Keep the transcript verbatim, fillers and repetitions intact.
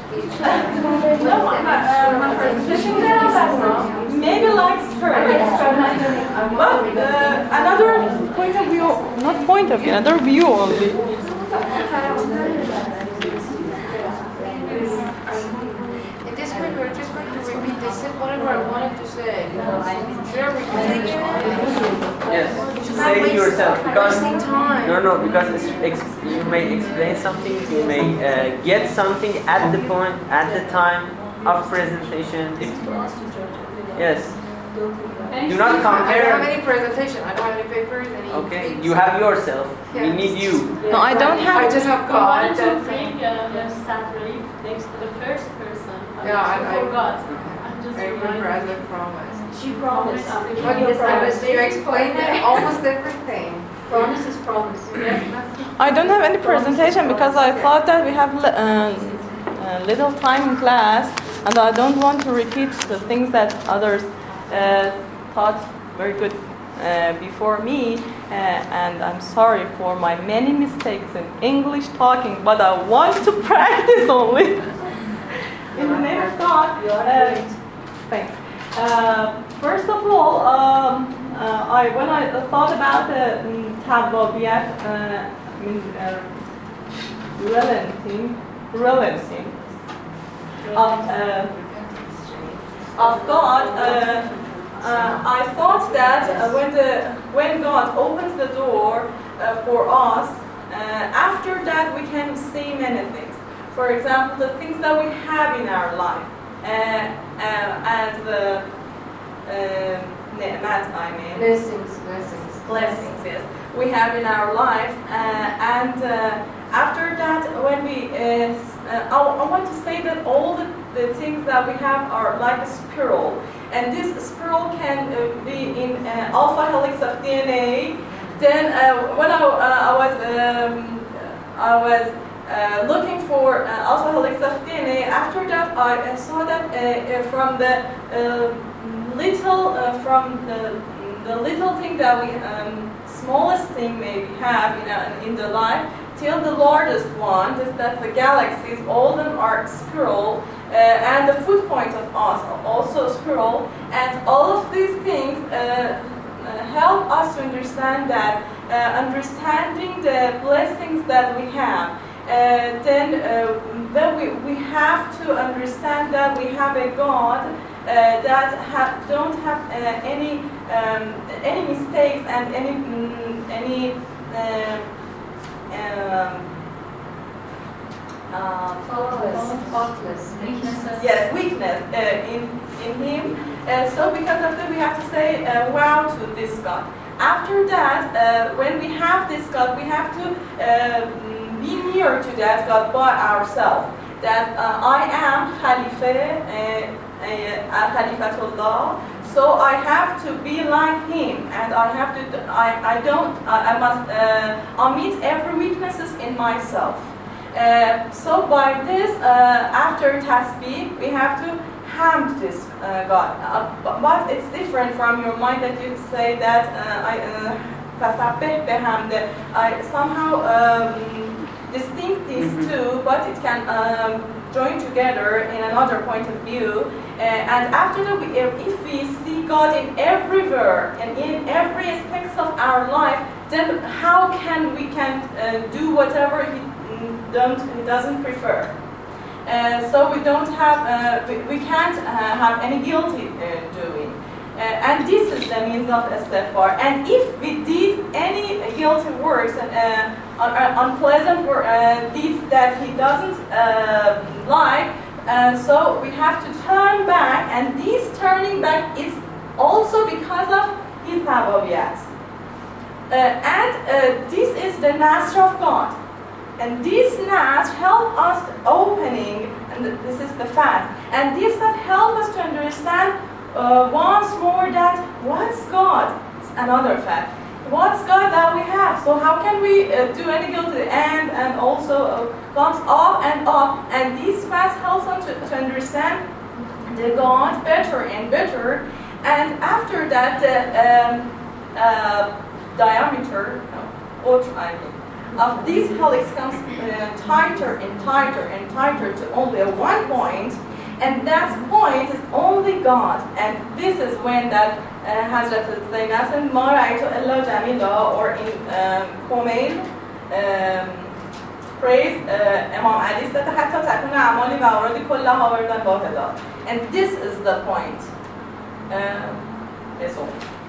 No, my presentation maybe like straight. But uh, another point of view, not point of view, another view only. In this point, we're just going to repeat this whatever I wanted to say. We're repeating it. Yes, say it yourself because time. no, no, because it's ex you may explain something, you may uh, get something at the point, at the time of presentation. Yes. Do not compare. I don't have any presentation. I don't have any papers. Any Okay, things. you have yourself. Yes. We need you. No, I don't have. I just have I God. wanted to bring uh, the stat relief next to the first person. Yeah, I- I I- forgot. I'm just I remember reminding. as I promised. She promised. But you promised. You explained it, almost everything. Promise is promise. I don't have any presentation because I thought that we have li- um, uh, little time in class, and I don't want to repeat the things that others uh, thought very good uh, before me. Uh, and I'm sorry for my many mistakes in English talking, but I want to practice only. In the name of God. Uh, thanks. Uh, first of all, um, uh, I when I thought about the um, tablobiat, uh, I mean, uh, relenting, relenting of, uh, of God, uh, uh, I thought that uh, when the when God opens the door uh, for us, uh, after that we can see many things. For example, the things that we have in our life. Uh, uh, as uh, uh, ne'mat, I mean Blessings, blessings. blessings, yes, we have in our lives, uh, and uh, after that, when we, uh, uh, I, I want to say that all the, the things that we have are like a spiral, and this spiral can uh, be in uh, alpha helix of D N A. Then uh, when I, uh, I was, um, I was. Uh, looking for uh, alpha helix of D N A. After that, I uh, saw that uh, uh, from the uh, little, uh, from the, the little thing that we, um, smallest thing maybe have in, uh, in the life, till the largest one, is that the galaxies, all of them are spiral, uh, and the foot point of us are also spiral, and all of these things uh, uh, help us to understand that, uh, understanding the blessings that we have. Uh, then uh, then we, we have to understand that we have a God uh, that ha don't have uh, any um, any mistakes and any mm, any uh, um, uh, Faultless. Faultless. Weaknesses. yes weakness uh, in in Him. Uh, so because of that, we have to say uh, wow to this God. After that, uh, when we have this God, we have to uh, be near to that God by ourselves. That uh, I am Khalifa, uh, uh, Khalifatullah, so I have to be like Him, and I have to. I, I don't. I, I must uh, omit every weaknesses in myself. Uh, so by this, uh, after tasbih, we have to hamd this uh, God. Uh, but it's different from your mind that you say that uh, I. Uh, I somehow um, distinct these mm-hmm. two, but it can um, join together in another point of view. Uh, and after that, we, if we see God in everywhere and in every aspect of our life, then how can we can uh, do whatever He don't He doesn't prefer? Uh, so we don't have, uh, we, we can't uh, have any guilty uh, doing. Uh, and this is the means of istighfar. And if we did any uh, guilty works and uh, un un unpleasant uh, deeds that He doesn't uh, like, uh, so we have to turn back. And this turning back is also because of His tabawiyat. Uh, and uh, this is the Nasr of God. And this Nasr help us opening, and this is the fact. And this that help us to understand Uh, once more that what's God? It's another fact. What's God that we have? So how can we uh, do any guilty and and also uh, comes up and up, and this fact helps us to, to understand the God better and better. And after that, the um, uh, diameter, no, I mean, of this helix comes uh, tighter and tighter and tighter to only a one point, and that point is only God. And this is when that uh, Hazrat Zainab said, "Ma ra'aytu illa jamila," or in um, Khomeil um, praise uh, Imam Ali said, "Hatta takuna amali wa awradi kullaha wardan wahida." And this is the point. Uh, that's all.